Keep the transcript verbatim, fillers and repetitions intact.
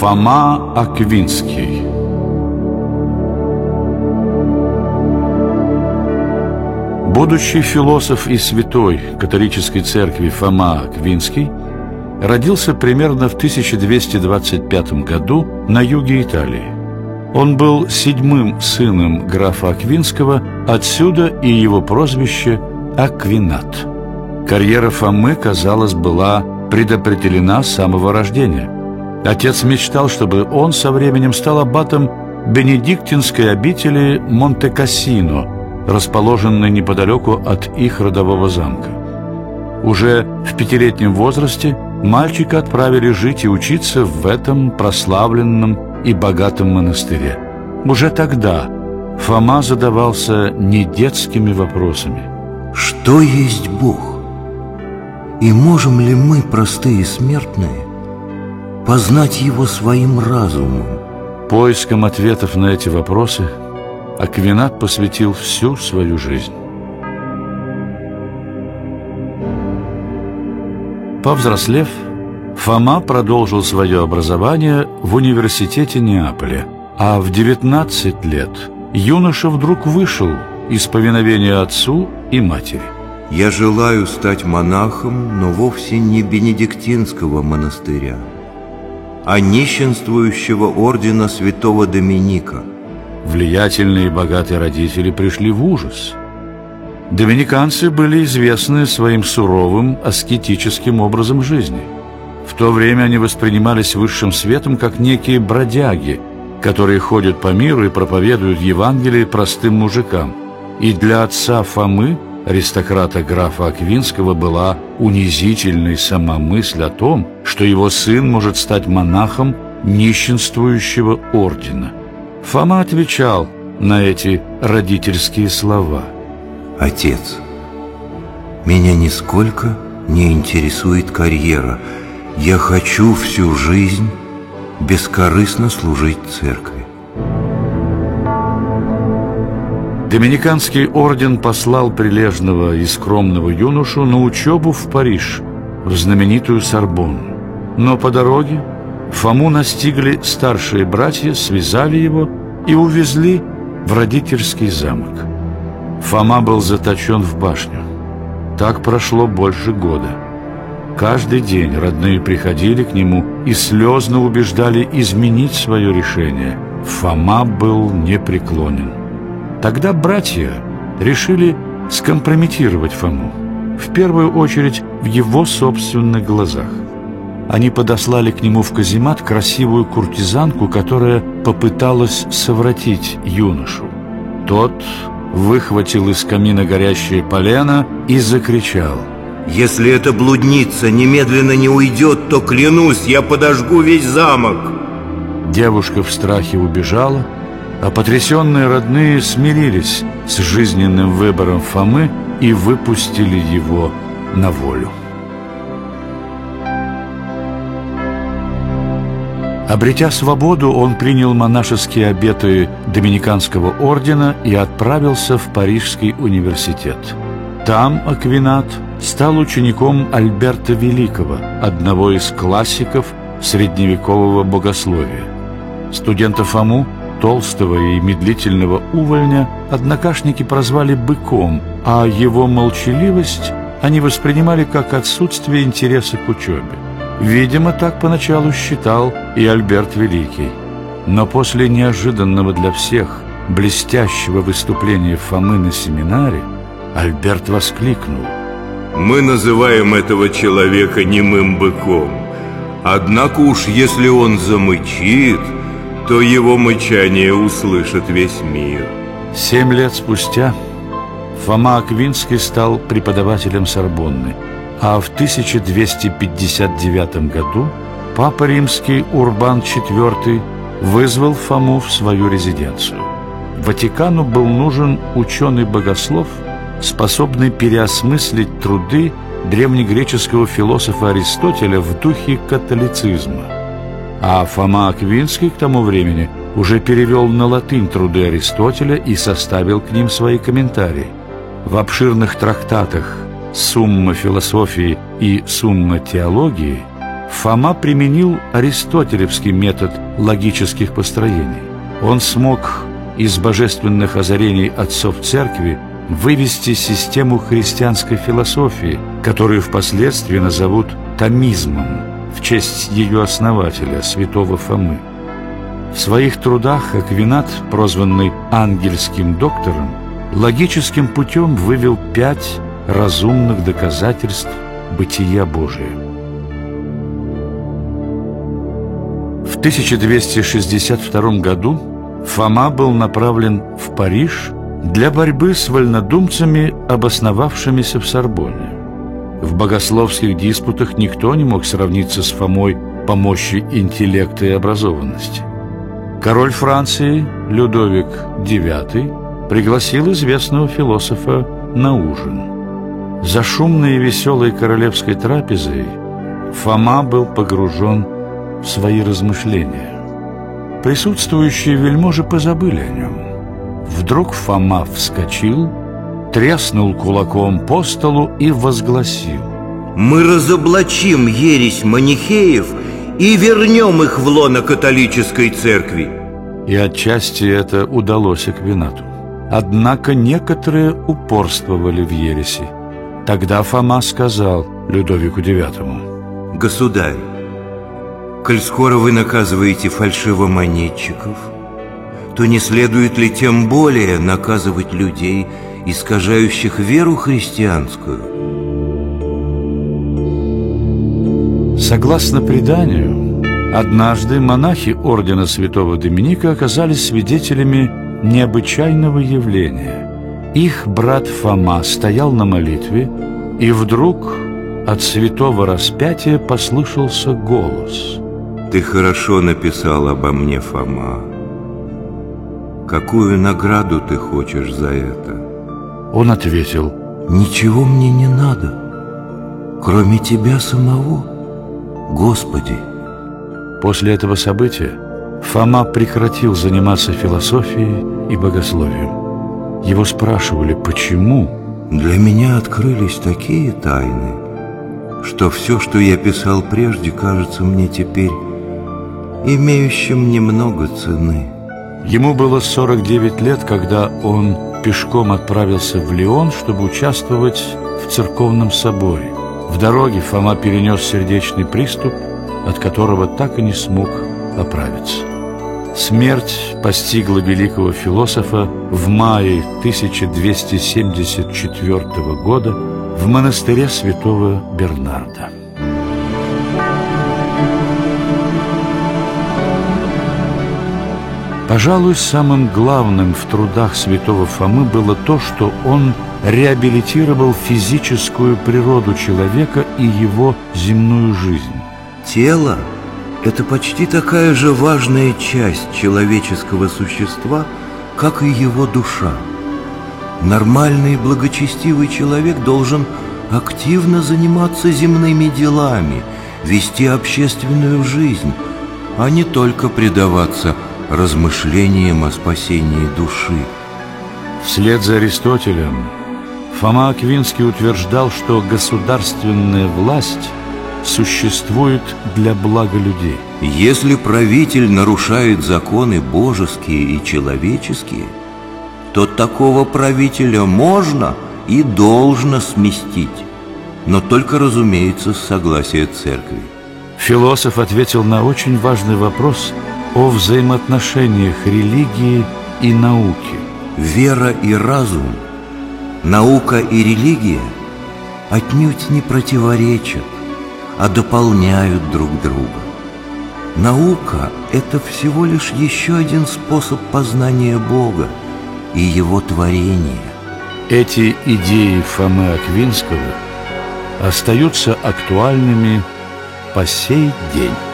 Фома Аквинский. Будущий философ и святой католической церкви Фома Аквинский родился примерно в тысяча двести двадцать пятом году на юге Италии. Он был седьмым сыном графа Аквинского, отсюда и его прозвище Аквинат. Карьера Фомы, казалось, была предопределена с самого рождения. Отец мечтал, чтобы он со временем стал аббатом бенедиктинской обители Монте-Кассино, расположенной неподалеку от их родового замка. Уже в пятилетнем возрасте мальчика отправили жить и учиться в этом прославленном и богатом монастыре. Уже тогда Фома задавался не детскими вопросами. Что есть Бог? И можем ли мы, простые смертные, познать Его своим разумом? Поиском ответов на эти вопросы Аквинат посвятил всю свою жизнь. Повзрослев, Фома продолжил свое образование в университете Неаполя, а в девятнадцать лет юноша вдруг вышел из повиновения отцу и матери. Я желаю стать монахом, но вовсе не бенедиктинского монастыря, а нищенствующего ордена святого Доминика. Влиятельные и богатые родители пришли в ужас. Доминиканцы были известны своим суровым аскетическим образом жизни. В то время они воспринимались высшим светом как некие бродяги, которые ходят по миру и проповедуют Евангелие простым мужикам. И для отца Фомы, аристократа графа Аквинского, была унизительной сама мысль о том, что его сын может стать монахом нищенствующего ордена. Фома отвечал на эти родительские слова. Отец, меня нисколько не интересует карьера. Я хочу всю жизнь бескорыстно служить церкви. Доминиканский орден послал прилежного и скромного юношу на учебу в Париж, в знаменитую Сорбонну. Но по дороге Фому настигли старшие братья, связали его и увезли в родительский замок. Фома был заточен в башню. Так прошло больше года. Каждый день родные приходили к нему и слезно убеждали изменить свое решение. Фома был непреклонен. Тогда братья решили скомпрометировать Фому, в первую очередь в его собственных глазах. Они подослали к нему в каземат красивую куртизанку, которая попыталась совратить юношу. Тот выхватил из камина горящее полено и закричал: «Если эта блудница немедленно не уйдет, то, клянусь, я подожгу весь замок!» Девушка в страхе убежала, а потрясенные родные смирились с жизненным выбором Фомы и выпустили его на волю. Обретя свободу, он принял монашеские обеты Доминиканского ордена и отправился в Парижский университет. Там Аквинат стал учеником Альберта Великого, одного из классиков средневекового богословия. Студента Фому, толстого и медлительного увольня, однокашники прозвали «быком», а его молчаливость они воспринимали как отсутствие интереса к учебе. Видимо, так поначалу считал и Альберт Великий. Но после неожиданного для всех блестящего выступления Фомы на семинаре Альберт воскликнул: «Мы называем этого человека немым быком. Однако уж если он замычит, то его мычание услышит весь мир». Семь лет спустя Фома Аквинский стал преподавателем Сорбонны, а в тысяча двести пятьдесят девятом году Папа Римский Урбан четвёртый вызвал Фому в свою резиденцию. Ватикану был нужен ученый-богослов, способный переосмыслить труды древнегреческого философа Аристотеля в духе католицизма. А Фома Аквинский к тому времени уже перевел на латынь труды Аристотеля и составил к ним свои комментарии. В обширных трактатах «Сумма философии» и «Сумма теологии» Фома применил аристотелевский метод логических построений. Он смог из божественных озарений отцов церкви вывести систему христианской философии, которую впоследствии назовут томизмом, в честь ее основателя, святого Фомы. В своих трудах Аквинат, прозванный ангельским доктором, логическим путем вывел пять разумных доказательств бытия Божия. В тысяча двести шестьдесят втором году Фома был направлен в Париж для борьбы с вольнодумцами, обосновавшимися в Сорбонне. В богословских диспутах никто не мог сравниться с Фомой по мощи интеллекта и образованности. Король Франции Людовик девятый пригласил известного философа на ужин. За шумной и веселой королевской трапезой Фома был погружен в свои размышления. Присутствующие вельможи позабыли о нем. Вдруг Фома вскочил, треснул кулаком по столу и возгласил: «Мы разоблачим ересь манихеев и вернем их в лоно католической церкви». И отчасти это удалось Аквинату. Однако некоторые упорствовали в ереси. Тогда Фома сказал Людовику девятому: «Государь, коль скоро вы наказываете фальшивомонетчиков, то не следует ли тем более наказывать людей, искажающих веру христианскую?» Согласно преданию, однажды монахи ордена святого Доминика оказались свидетелями необычайного явления. Их брат Фома стоял на молитве, и вдруг от святого распятия послышался голос: «Ты хорошо написал обо мне, Фома. Какую награду ты хочешь за это?» Он ответил: «Ничего мне не надо, кроме тебя самого, Господи». После этого события Фома прекратил заниматься философией и богословием. Его спрашивали, почему. «Для меня открылись такие тайны, что все, что я писал прежде, кажется мне теперь имеющим немного цены». Ему было сорок девять лет, когда он пешком отправился в Лион, чтобы участвовать в церковном соборе. В дороге Фома перенес сердечный приступ, от которого так и не смог оправиться. Смерть постигла великого философа в мае тысяча двести семьдесят четвёртого года в монастыре святого Бернарда. Пожалуй, самым главным в трудах святого Фомы было то, что он реабилитировал физическую природу человека и его земную жизнь. Тело – это почти такая же важная часть человеческого существа, как и его душа. Нормальный благочестивый человек должен активно заниматься земными делами, вести общественную жизнь, а не только предаваться размышлениям о спасении души. Вслед за Аристотелем Фома Аквинский утверждал, что государственная власть существует для блага людей. Если правитель нарушает законы божеские и человеческие, то такого правителя можно и должно сместить, но только, разумеется, с согласия церкви. Философ ответил на очень важный вопрос о взаимоотношениях религии и науки. Вера и разум, наука и религия отнюдь не противоречат, а дополняют друг друга. Наука – это всего лишь еще один способ познания Бога и Его творения. Эти идеи Фомы Аквинского остаются актуальными по сей день.